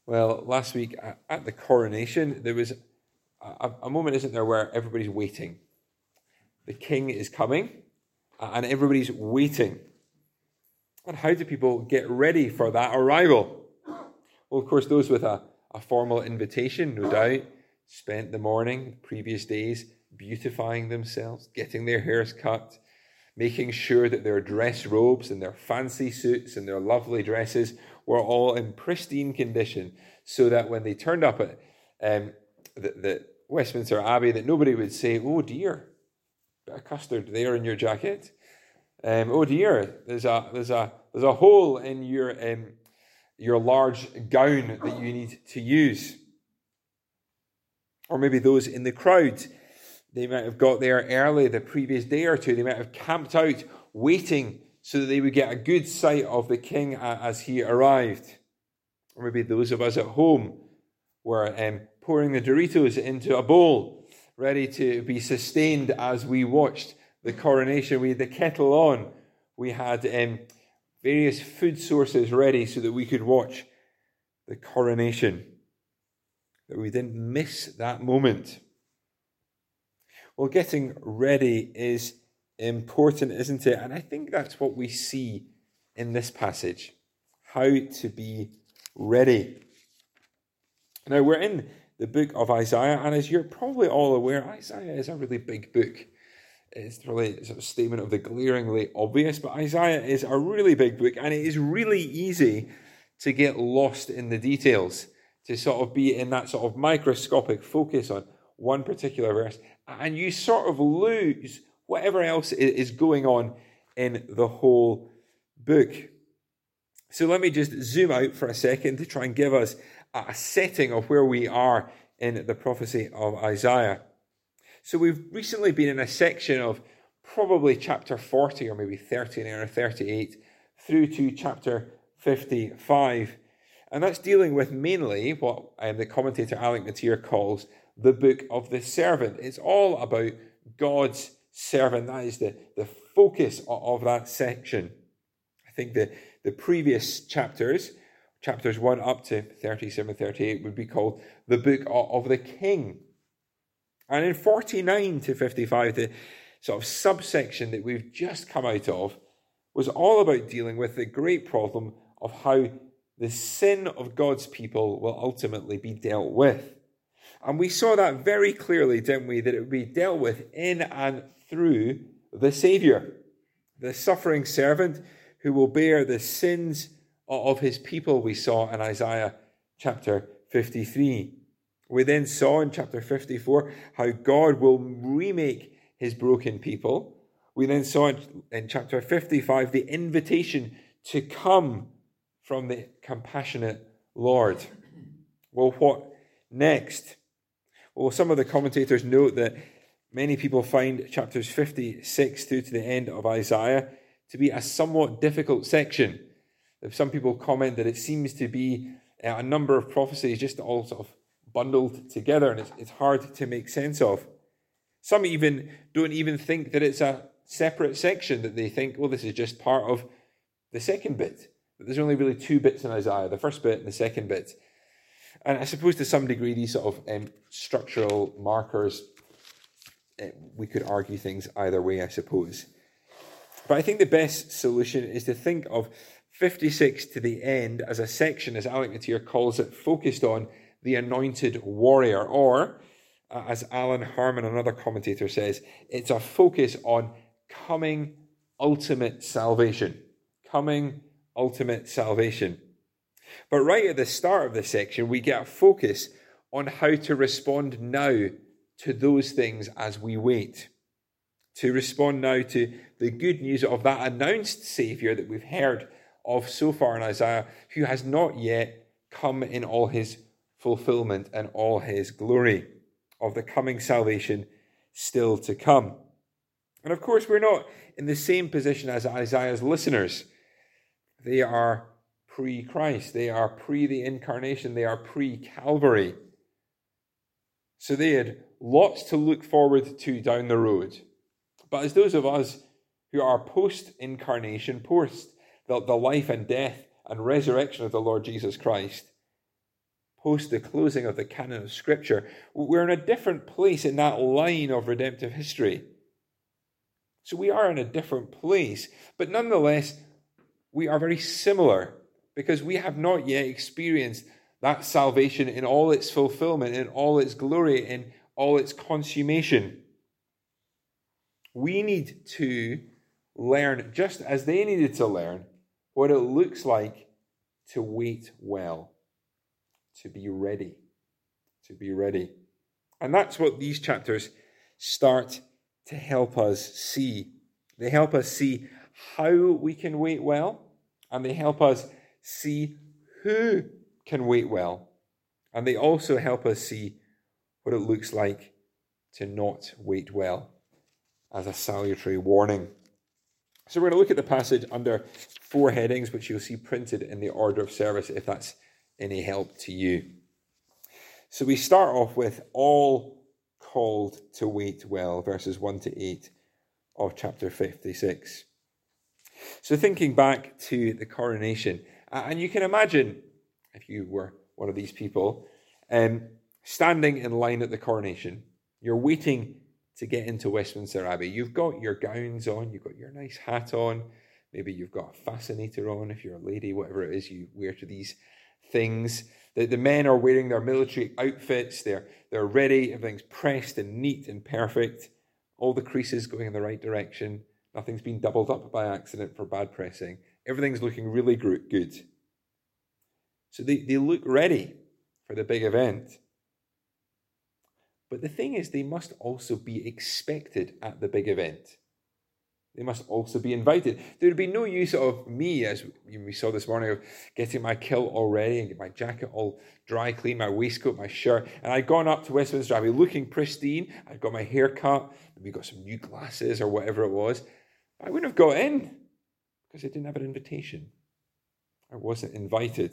Well, last week at the coronation, there was a moment, isn't there, where everybody's waiting. The king is coming, and everybody's waiting. And how do people get ready for that arrival? Well, of course, those with a formal invitation, no doubt, spent the morning, previous days, beautifying themselves, getting their hairs cut, making sure that their dress robes and their fancy suits and their lovely dresses were all in pristine condition, so that when they turned up at the Westminster Abbey, that nobody would say, "Oh dear, bit of custard there in your jacket. Oh dear, there's a hole in your large gown that you need to use." Or maybe those in the crowd, they might have got there early the previous day or two. They might have camped out waiting so that they would get a good sight of the king as he arrived. Or maybe those of us at home were pouring the Doritos into a bowl, ready to be sustained as we watched the coronation. We had the kettle on. We had various food sources ready so that we could watch the coronation, that we didn't miss that moment. Well, getting ready is important, isn't it? And I think that's what we see in this passage, how to be ready. Now, we're in the book of Isaiah, and as you're probably all aware, Isaiah is a really big book. It's really a statement of the glaringly obvious, but Isaiah is a really big book, and it is really easy to get lost in the details, to sort of be in that sort of microscopic focus on one particular verse, and you sort of lose whatever else is going on in the whole book. So let me just zoom out for a second to try and give us a setting of where we are in the prophecy of Isaiah. So we've recently been in a section of probably chapter 40 or maybe 39 or 38 through to chapter 55. And that's dealing with mainly what the commentator Alec Motyer calls the book of the servant. It's all about God's servant. That is the focus of that section. I think the previous chapters 1 up to 37, 38, would be called the book of the king. And in 49 to 55, the sort of subsection that we've just come out of was all about dealing with the great problem of how the sin of God's people will ultimately be dealt with. And we saw that very clearly, didn't we? That it would be dealt with in and through the Saviour, the suffering servant who will bear the sins of his people, we saw in Isaiah chapter 53. We then saw in chapter 54 how God will remake his broken people. We then saw in chapter 55 the invitation to come from the compassionate Lord. Well, what next? Well, some of the commentators note that many people find chapters 56 through to the end of Isaiah to be a somewhat difficult section. Some people comment that it seems to be a number of prophecies just all sort of bundled together, and it's hard to make sense of. Some even don't even think that it's a separate section, that they think, well, this is just part of the second bit. That there's only really two bits in Isaiah, the first bit and the second bit. And I suppose to some degree, these sort of structural markers, we could argue things either way, I suppose. But I think the best solution is to think of 56 to the end as a section, as Alec Motyer calls it, focused on the anointed warrior, or, as Alan Harmon, another commentator, says, it's a focus on coming ultimate salvation. Coming ultimate salvation. But right at the start of this section, we get a focus on how to respond now to those things as we wait. To respond now to the good news of that announced Saviour that we've heard of so far in Isaiah, who has not yet come in all his fulfillment and all his glory, of the coming salvation still to come. And of course, we're not in the same position as Isaiah's listeners. They are pre-Christ. They are pre the incarnation. They are pre-Calvary. So they had lots to look forward to down the road. But as those of us who are post-incarnation, post the life and death and resurrection of the Lord Jesus Christ, post the closing of the canon of Scripture. We're in a different place in that line of redemptive history. So we are in a different place, but nonetheless, we are very similar because we have not yet experienced that salvation in all its fulfillment, in all its glory, in all its consummation. We need to learn, just as they needed to learn, what it looks like to wait well, to be ready, to be ready. And that's what these chapters start to help us see. They help us see how we can wait well, and they help us see who can wait well. And they also help us see what it looks like to not wait well as a salutary warning. So we're going to look at the passage under 4 headings, which you'll see printed in the order of service, if that's any help to you. So we start off with all called to wait well, verses 1 to 8 of chapter 56. So thinking back to the coronation, and you can imagine, if you were one of these people, standing in line at the coronation, you're waiting to get into Westminster Abbey. You've got your gowns on, you've got your nice hat on, maybe you've got a fascinator on if you're a lady, whatever it is you wear to these things. The men are wearing their military outfits, they're ready, everything's pressed and neat and perfect, all the creases going in the right direction, nothing's been doubled up by accident for bad pressing, everything's looking really good. So they look ready for the big event. But the thing is, they must also be expected at the big event. They must also be invited. There would be no use of me, as we saw this morning, of getting my kilt all ready and get my jacket all dry clean, my waistcoat, my shirt. And I'd gone up to Westminster Abbey looking pristine. I'd got my hair cut, maybe got some new glasses or whatever it was. I wouldn't have got in because I didn't have an invitation. I wasn't invited.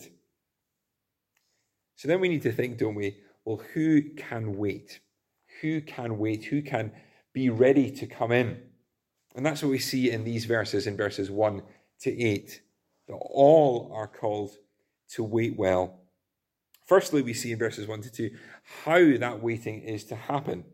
So then we need to think, don't we? Well, who can wait? Who can wait? Who can be ready to come in? And that's what we see in these verses, in verses 1 to 8, that all are called to wait well. Firstly, we see in verses 1 to 2 how that waiting is to happen.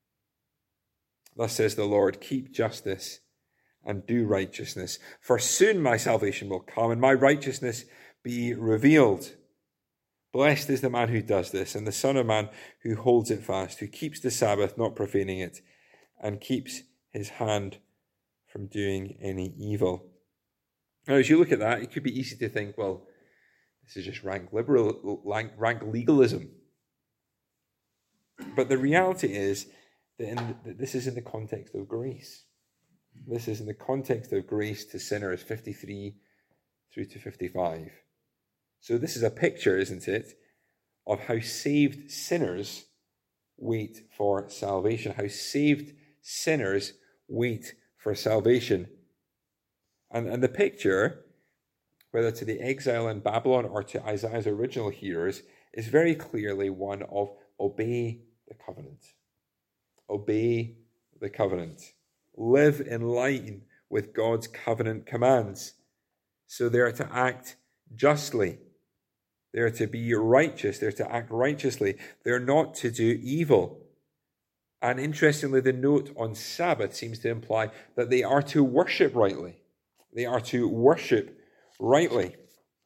Thus says the Lord, keep justice and do righteousness, for soon my salvation will come and my righteousness be revealed. Blessed is the man who does this, and the Son of Man who holds it fast, who keeps the Sabbath, not profaning it, and keeps his hand from doing any evil. Now, as you look at that, it could be easy to think, well, this is just rank legalism. But the reality is that this is in the context of grace. This is in the context of grace to sinners, 53 through to 55. So this is a picture, isn't it, of how saved sinners wait for salvation, how saved sinners wait for salvation. And the picture, whether to the exile in Babylon or to Isaiah's original hearers, is very clearly one of obey the covenant. Obey the covenant. Live in line with God's covenant commands. So they are to act justly. They are to be righteous. They're to act righteously. They're not to do evil. And interestingly, the note on Sabbath seems to imply that they are to worship rightly. They are to worship rightly.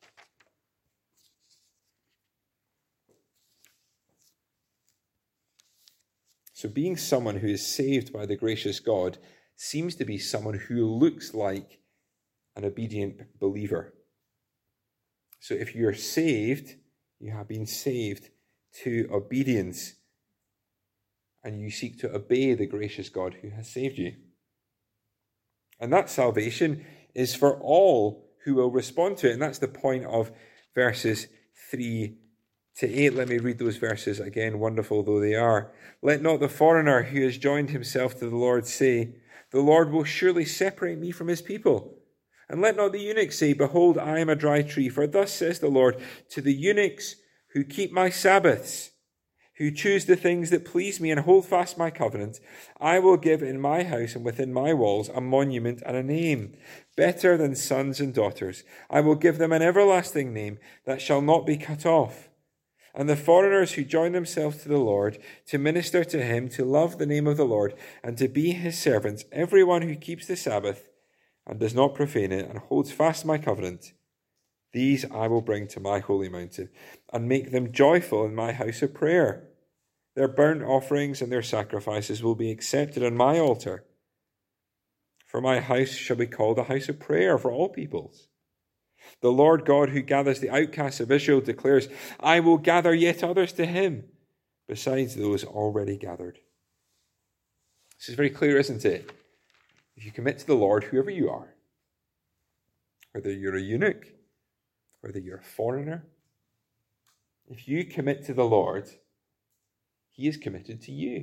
So being someone who is saved by the gracious God seems to be someone who looks like an obedient believer. So if you're saved, you have been saved to obedience, and you seek to obey the gracious God who has saved you. And that salvation is for all who will respond to it. And that's the point of verses 3 to 8. Let me read those verses again, wonderful though they are. Let not the foreigner who has joined himself to the Lord say, the Lord will surely separate me from his people. And let not the eunuch say, behold, I am a dry tree. For thus says the Lord to the eunuchs who keep my Sabbaths, who choose the things that please me and hold fast my covenant, I will give in my house and within my walls a monument and a name, better than sons and daughters. I will give them an everlasting name that shall not be cut off. And the foreigners who join themselves to the Lord, to minister to him, to love the name of the Lord, and to be his servants, everyone who keeps the Sabbath and does not profane it, and holds fast my covenant, these I will bring to my holy mountain, and make them joyful in my house of prayer. Their burnt offerings and their sacrifices will be accepted on my altar. For my house shall be called a house of prayer for all peoples. The Lord God who gathers the outcasts of Israel declares, I will gather yet others to him, besides those already gathered. This is very clear, isn't it? If you commit to the Lord, whoever you are, whether you're a eunuch, whether you're a foreigner, if you commit to the Lord, he is committed to you.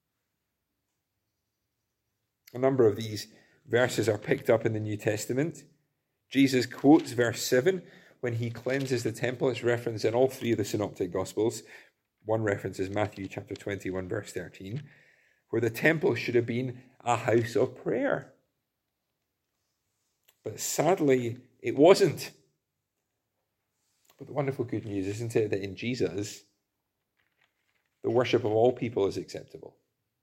A number of these verses are picked up in the New Testament. Jesus quotes verse 7 when he cleanses the temple. It's referenced in all three of the Synoptic Gospels. One reference is Matthew chapter 21, verse 13, where the temple should have been a house of prayer. But sadly, it wasn't. But the wonderful good news, isn't it, that in Jesus, the worship of all people is acceptable.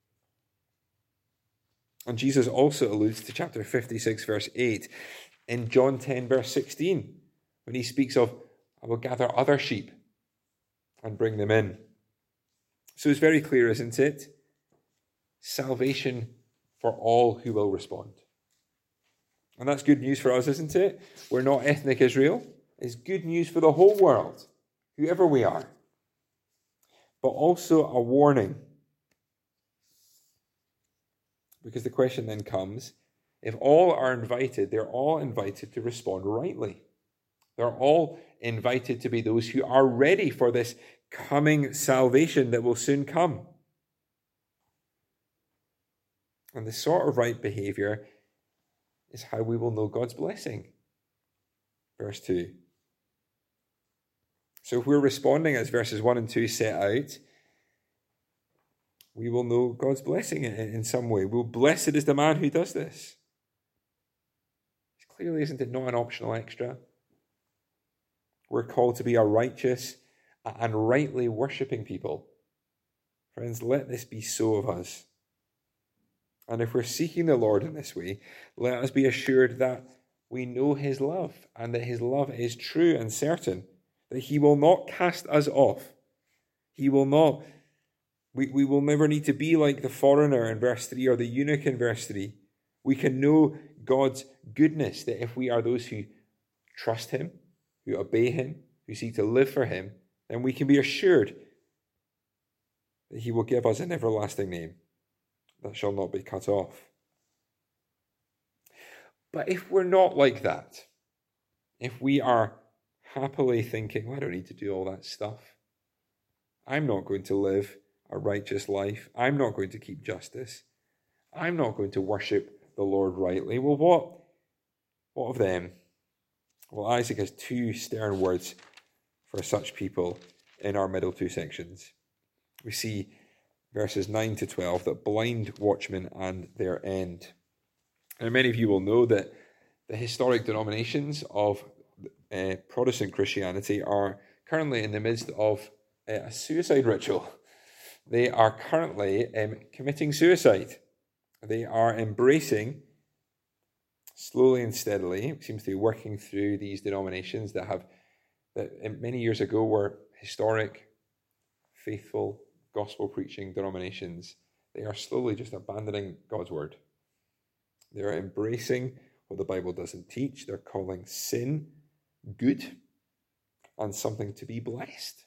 And Jesus also alludes to chapter 56, verse 8, in John 10, verse 16, when he speaks of, I will gather other sheep and bring them in. So it's very clear, isn't it? Salvation for all who will respond. And that's good news for us, isn't it? We're not ethnic Israel. It's good news for the whole world, whoever we are. But also a warning. Because the question then comes, if all are invited, they're all invited to respond rightly. They're all invited to be those who are ready for this coming salvation that will soon come. And the sort of right behavior is how we will know God's blessing. Verse 2. So if we're responding as verses 1 and 2 set out, we will know God's blessing in some way. Well, blessed is the man who does this. It's clearly, isn't it, not an optional extra? We're called to be a righteous and rightly worshipping people. Friends, let this be so of us. And if we're seeking the Lord in this way, let us be assured that we know his love and that his love is true and certain, that he will not cast us off. He will not. We will never need to be like the foreigner in verse 3 or the eunuch in verse 3. We can know God's goodness, that if we are those who trust him, who obey him, who seek to live for him, then we can be assured that he will give us an everlasting name that shall not be cut off. But if we're not like that, if we are happily thinking, well, I don't need to do all that stuff, I'm not going to live a righteous life, I'm not going to keep justice, I'm not going to worship the Lord rightly, well, what of them? Well, Isaac has two stern words for such people in our middle two sections. We see verses 9 to 12, that blind watchmen and their end. And many of you will know that the historic denominations of Protestant Christianity are currently in the midst of a suicide ritual. They are currently committing suicide. They are embracing, slowly and steadily, it seems to be working through these denominations that many years ago were historic, faithful, gospel-preaching denominations. They are slowly just abandoning God's word. They are embracing what the Bible doesn't teach. They're calling sin good and something to be blessed.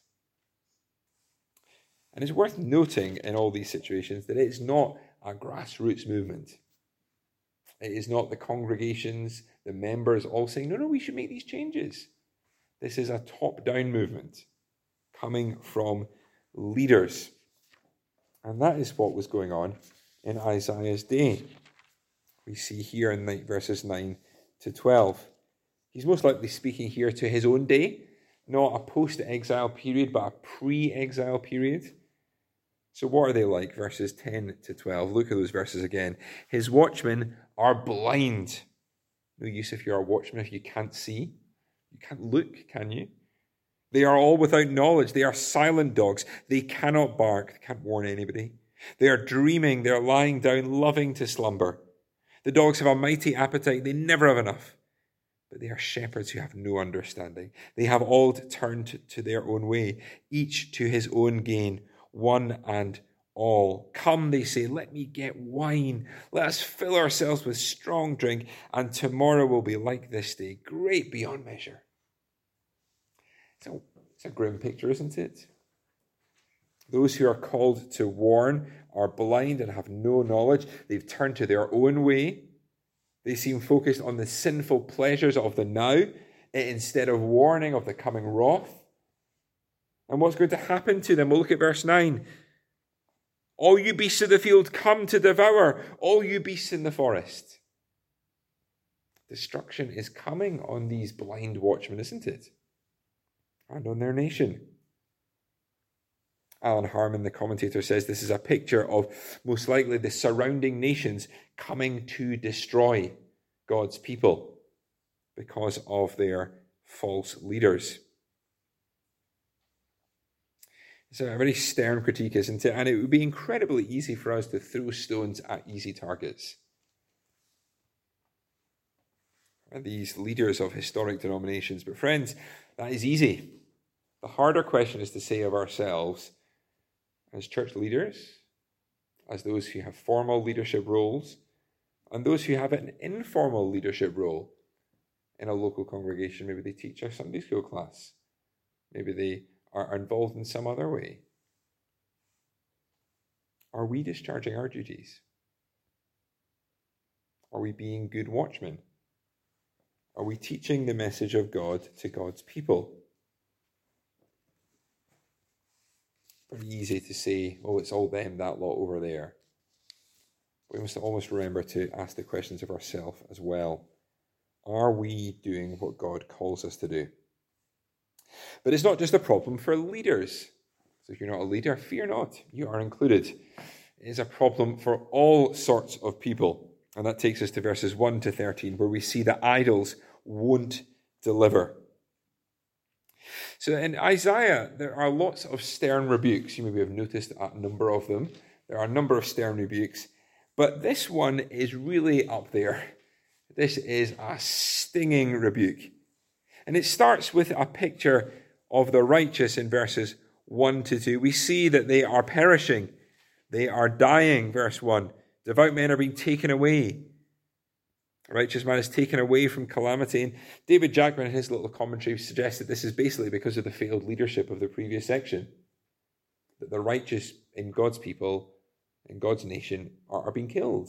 And it's worth noting in all these situations that it's not a grassroots movement. It is not the congregations, the members all saying, no, we should make these changes. This is a top-down movement coming from leaders. And that is what was going on in Isaiah's day. We see here in verses 9 to 12. He's most likely speaking here to his own day, not a post-exile period, but a pre-exile period. So what are they like? Verses 10 to 12. Look at those verses again. His watchmen are blind. No use if you're a watchman if you can't see. You can't look, can you? They are all without knowledge. They are silent dogs. They cannot bark. They can't warn anybody. They are dreaming. They are lying down, loving to slumber. The dogs have a mighty appetite. They never have enough. But they are shepherds who have no understanding. They have all turned to their own way, each to his own gain, one and all. Come, they say, let me get wine. Let us fill ourselves with strong drink, and tomorrow will be like this day, great beyond measure. It's a grim picture, isn't it? Those who are called to warn are blind and have no knowledge. They've turned to their own way. They seem focused on the sinful pleasures of the now instead of warning of the coming wrath. And what's going to happen to them? We'll look at verse 9. All you beasts of the field come to devour, all you beasts in the forest. Destruction is coming on these blind watchmen, isn't it? And on their nation. Alan Harmon, the commentator, says this is a picture of most likely the surrounding nations coming to destroy God's people because of their false leaders. It's a very stern critique, isn't it? And it would be incredibly easy for us to throw stones at easy targets. And these leaders of historic denominations. But friends, that is easy. The harder question is to say of ourselves, as church leaders, as those who have formal leadership roles, and those who have an informal leadership role in a local congregation. Maybe they teach a Sunday school class. Maybe they are involved in some other way. Are we discharging our duties? Are we being good watchmen? Are we teaching the message of God to God's people? Very easy to say, oh, it's all them, that lot over there. We must almost remember to ask the questions of ourselves as well. Are we doing what God calls us to do? But it's not just a problem for leaders. So if you're not a leader, fear not. You are included. It is a problem for all sorts of people. And that takes us to verses 1 to 13, where we see that idols won't deliver. So in Isaiah, there are lots of stern rebukes. You maybe have noticed a number of them. There are a number of stern rebukes. But this one is really up there. This is a stinging rebuke. And it starts with a picture of the righteous in verses 1 to 2. We see that they are perishing. They are dying, verse 1. Devout men are being taken away. A righteous man is taken away from calamity. And David Jackman, in his little commentary, suggests that this is basically because of the failed leadership of the previous section. That the righteous in God's people, in God's nation, are being killed.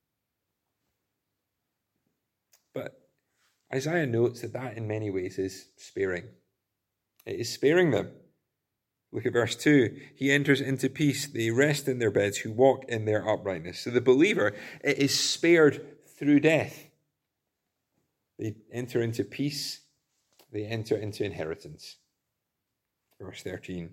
But Isaiah notes that in many ways is sparing. It is sparing them. Look at verse 2. He enters into peace. They rest in their beds who walk in their uprightness. So the believer is spared through death. They enter into peace. They enter into inheritance. Verse 13.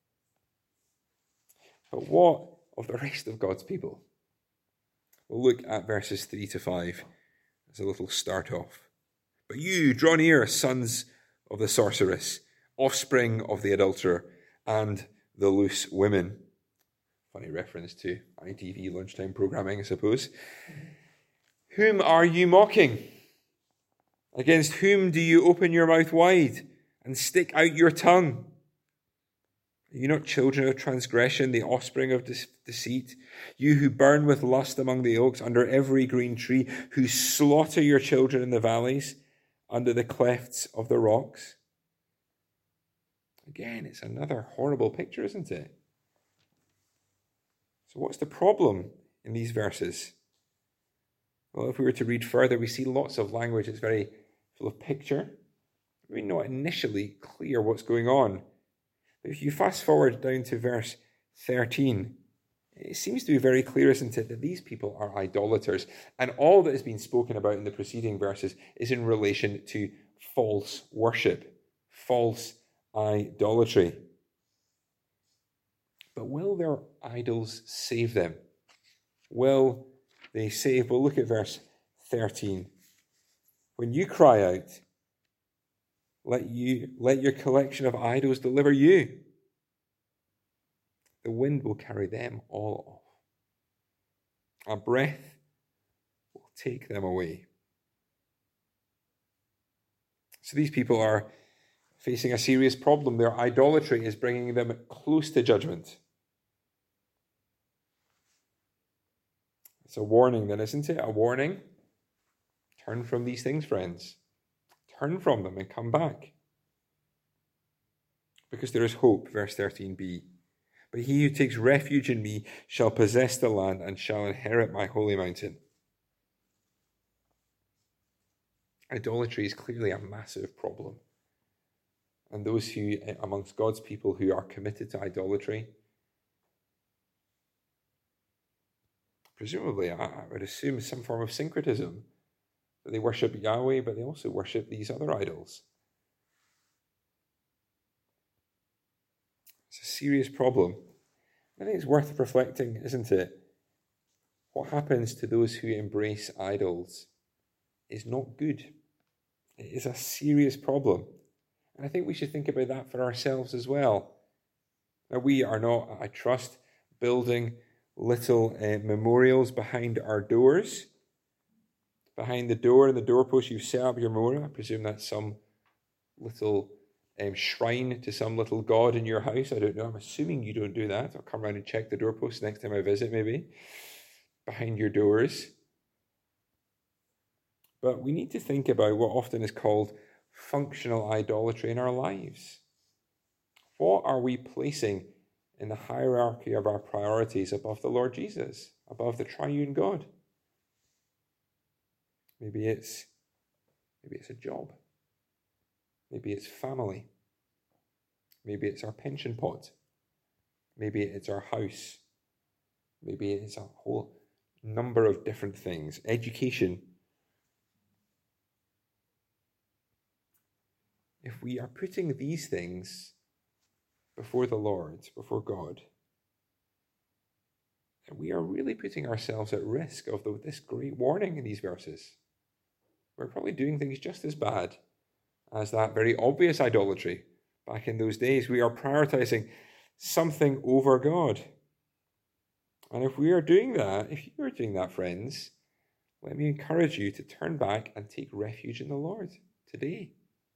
But what of the rest of God's people? We'll look at verses 3 to 5 as a little start off. But you, draw near, sons of the sorceress, offspring of the adulterer, and the loose women. Funny reference to ITV lunchtime programming, I suppose. Whom are you mocking? Against whom do you open your mouth wide and stick out your tongue? Are you not children of transgression, the offspring of deceit? You who burn with lust among the oaks, under every green tree, who slaughter your children in the valleys, under the clefts of the rocks? Again, it's another horrible picture, isn't it? So what's the problem in these verses? Well, if we were to read further, we see lots of language that's very full of picture. We're not initially clear what's going on. But if you fast forward down to verse 13, it seems to be very clear, isn't it, that these people are idolaters. And all that has been spoken about in the preceding verses is in relation to false worship, false idolatry. But will their idols save them? Will they save? Well, look at verse 13. When you cry out, Let your collection of idols deliver you. The wind will carry them all off. A breath will take them away. So these people are facing a serious problem. Their idolatry is bringing them close to judgment. It's a warning then, isn't it? A warning. Turn from these things, friends. Turn from them and come back. Because there is hope, verse 13b. But he who takes refuge in me shall possess the land and shall inherit my holy mountain. Idolatry is clearly a massive problem. And those who, amongst God's people who are committed to idolatry, presumably, I would assume some form of syncretism, that they worship Yahweh, but they also worship these other idols. It's a serious problem. I think it's worth reflecting, isn't it? What happens to those who embrace idols is not good. It is a serious problem. And I think we should think about that for ourselves as well. Now, we are not, I trust, building little memorials behind our doors. Behind the door and the doorpost, you've set up your memorial. I presume that's some little shrine to some little god in your house. I don't know. I'm assuming you don't do that. I'll come around and check the doorpost next time I visit, maybe. Behind your doors. But we need to think about what often is called functional idolatry in our lives. What are we placing in the hierarchy of our priorities above the Lord Jesus, above the triune God? Maybe it's a job. Maybe it's family. Maybe it's our pension pot. Maybe it's our house. Maybe it's a whole number of different things. Education. If we are putting these things before the Lord, before God, then we are really putting ourselves at risk of this great warning in these verses. We're probably doing things just as bad as that very obvious idolatry back in those days. We are prioritizing something over God. And if you are doing that, friends, let me encourage you to turn back and take refuge in the Lord today.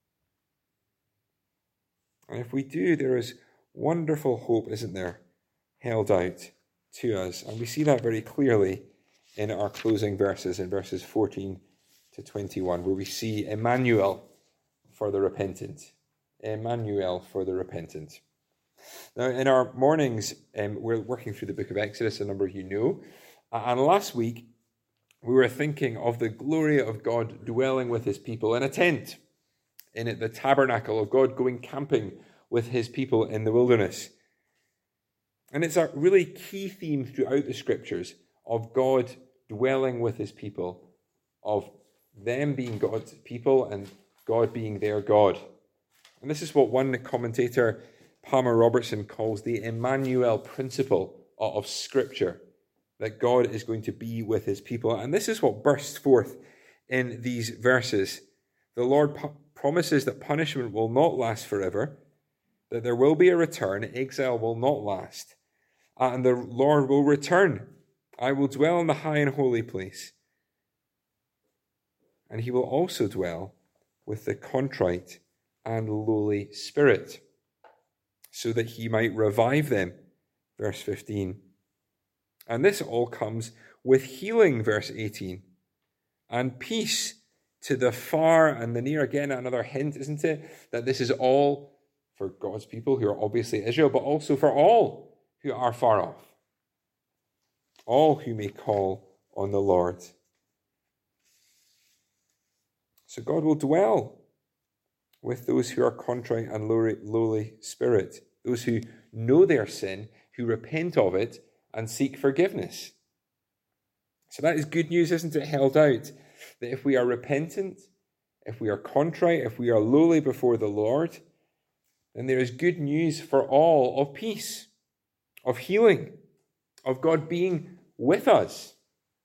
And if we do, there is wonderful hope, isn't there, held out to us. And we see that very clearly in our closing verses, in verses 14 to 21, where we see Emmanuel for the repentant. Emmanuel for the repentant. Now, in our mornings, we're working through the book of Exodus, a number of you know. And last week, we were thinking of the glory of God dwelling with his people in a tent, in it, the tabernacle of God going camping with his people in the wilderness. And it's a really key theme throughout the scriptures of God dwelling with his people, of them being God's people and God being their God. And this is what one commentator, Palmer Robertson, calls the Emmanuel principle of Scripture, that God is going to be with his people. And this is what bursts forth in these verses. The Lord promises that punishment will not last forever, that there will be a return, exile will not last, and the Lord will return. I will dwell in the high and holy place, and he will also dwell with the contrite and lowly spirit, so that he might revive them. Verse 15. And this all comes with healing, verse 18, and peace to the far and the near. Again, another hint, isn't it? That this is all for God's people who are obviously Israel, but also for all who are far off. All who may call on the Lord. So God will dwell with those who are contrite and lowly spirit, those who know their sin, who repent of it, and seek forgiveness. So that is good news, isn't it, held out? That if we are repentant, if we are contrite, if we are lowly before the Lord, then there is good news for all of peace, of healing, of God being with us.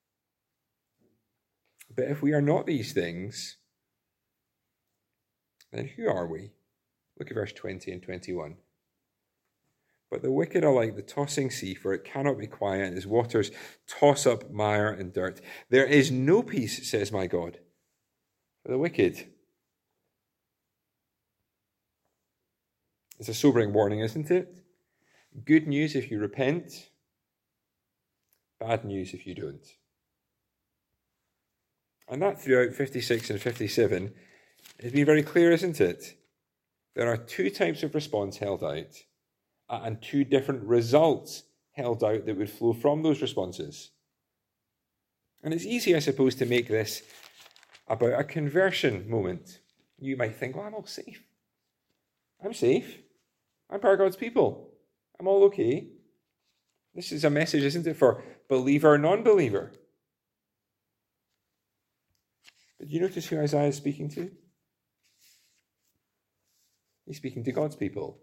But if we are not these things, Then who are we? Look at verse 20 and 21. But the wicked are like the tossing sea, for it cannot be quiet, and its waters toss up mire and dirt. There is no peace, says my God, for the wicked. It's a sobering warning, isn't it? Good news if you repent, bad news if you don't. And that throughout 56 and 57 has been very clear, isn't it? There are two types of response held out, and two different results held out that would flow from those responses. And it's easy, I suppose, to make this about a conversion moment. You might think, well, I'm all safe. I'm safe. I'm part of God's people. I'm all okay. This is a message, isn't it, for believer or non-believer? But do you notice who Isaiah is speaking to? He's speaking to God's people.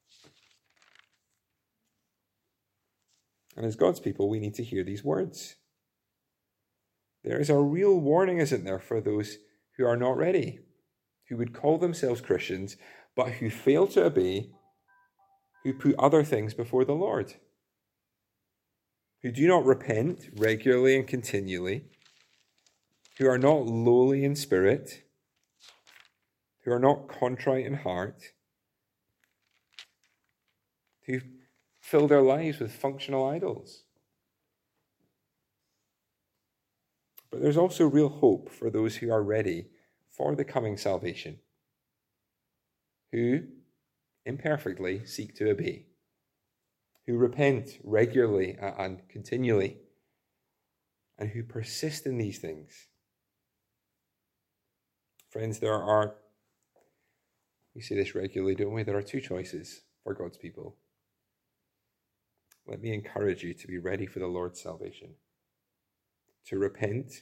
And as God's people, we need to hear these words. There is a real warning, isn't there, for those who are not ready, who would call themselves Christians, but who fail to obey, who put other things before the Lord, who do not repent regularly and continually, who are not lowly in spirit, who are not contrite in heart, who fill their lives with functional idols. But there's also real hope for those who are ready for the coming salvation, who imperfectly seek to obey, who repent regularly and continually, and who persist in these things. Friends, we say this regularly, don't we? There are two choices for God's people. Let me encourage you to be ready for the Lord's salvation, to repent,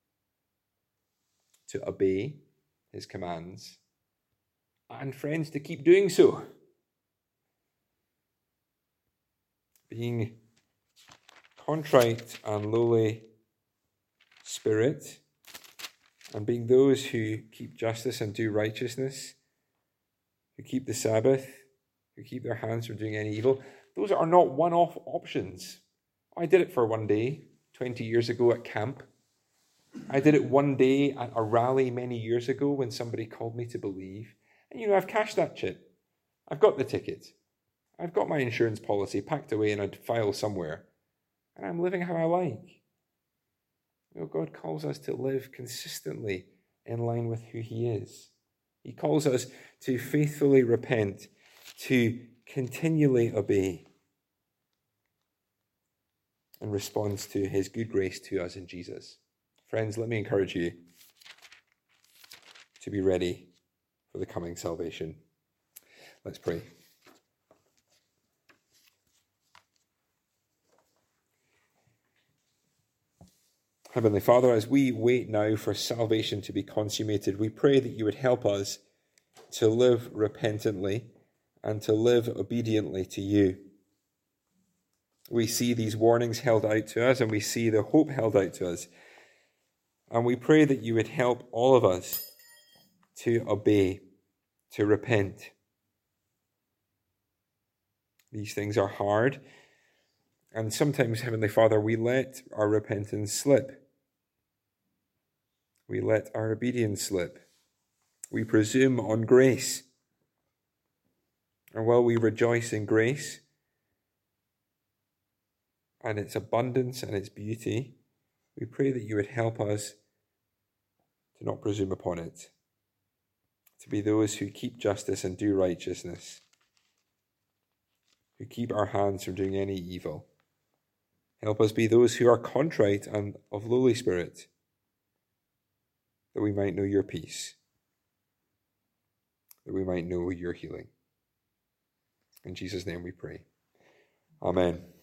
to obey his commands, and friends, to keep doing so. Being contrite and lowly spirit, and being those who keep justice and do righteousness, who keep the Sabbath, who keep their hands from doing any evil, those are not one-off options. I did it for one day 20 years ago at camp. I did it one day at a rally many years ago when somebody called me to believe. And I've cashed that chit. I've got the ticket. I've got my insurance policy packed away in a file somewhere. And I'm living how I like. God calls us to live consistently in line with who he is. He calls us to faithfully repent, to continually obey, in response to his good grace to us in Jesus. Friends, let me encourage you to be ready for the coming salvation. Let's pray. Heavenly Father, as we wait now for salvation to be consummated, we pray that you would help us to live repentantly and to live obediently to you. We see these warnings held out to us, and we see the hope held out to us. And we pray that you would help all of us to obey, to repent. These things are hard, and sometimes, Heavenly Father, we let our repentance slip. We let our obedience slip. We presume on grace. And while we rejoice in grace and its abundance and its beauty, we pray that you would help us to not presume upon it, to be those who keep justice and do righteousness, who keep our hands from doing any evil. Help us be those who are contrite and of lowly spirit, that we might know your peace, that we might know your healing. In Jesus' name we pray. Amen.